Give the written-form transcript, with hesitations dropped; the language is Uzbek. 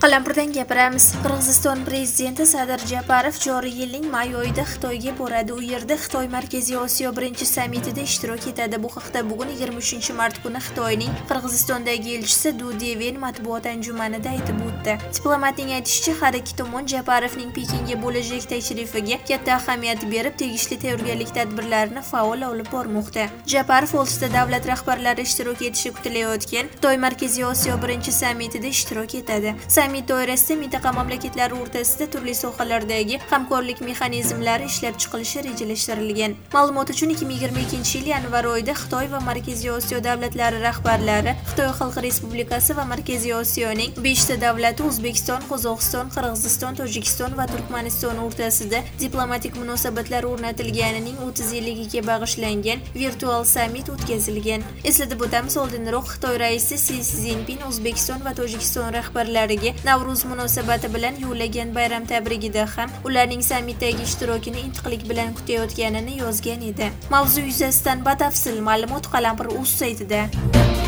Qalampirdan gapiramiz. Qirg'iziston prezidenti Sadir Japarov joriy yilning may oyida Xitoyga boradi. U yerda Xitoy Markaziy Osiyo birinchi sammitida ishtirok etadi. Bu haqda bugun 23 mart kuni Xitoyning Qirg'izistondagi elchisi Du Deven matbuot anjumanida aytib o'tdi. Diplomatning aytishicha, har ikki tomon Japarovning Pekinga bo'lajak tashrifiga katta ahamiyat berib, tegishli tayyorgarlik tadbirlarini faol olib bormoqda. Japarov 6 ta davlat rahbarlari ishtirok etishi kutilayotgan Xitoy Markaziy Osiyo birinchi sammitida ishtirok etadi. Sammit doirasida mintaqa mamlakatlari o'rtasida turli sohalardagi hamkorlik mexanizmlari ishlab chiqilishi rejalashtirilgan. Ma'lumot uchun 2022-yil yanvar oyida Xitoy va Markaziy Osiyo davlatlari rahbarlari Xitoy Xalq Respublikasi va Markaziy Osiyoning 5 ta davlati O'zbekiston, Qozog'iston, Qirg'iziston, Tojikiston va Turkmaniston o'rtasida diplomatik munosabatlar o'rnatilganining 30 yilligiga bag'ishlangan virtual sammit o'tkazilgan. Eslatib o'tamiz, oldinroq Xitoy raisi Si Szinpin O'zbekiston va Tojikiston rahbarlariga Navruz munosabati bilan yo'llagan bayram tabrigida ham ularning sammitdagi ishtirokini intiqlik bilan kutayotganini yozgan edi. Mavzu yuzasidan batafsil ma'lumot Qalampir.uz saytida.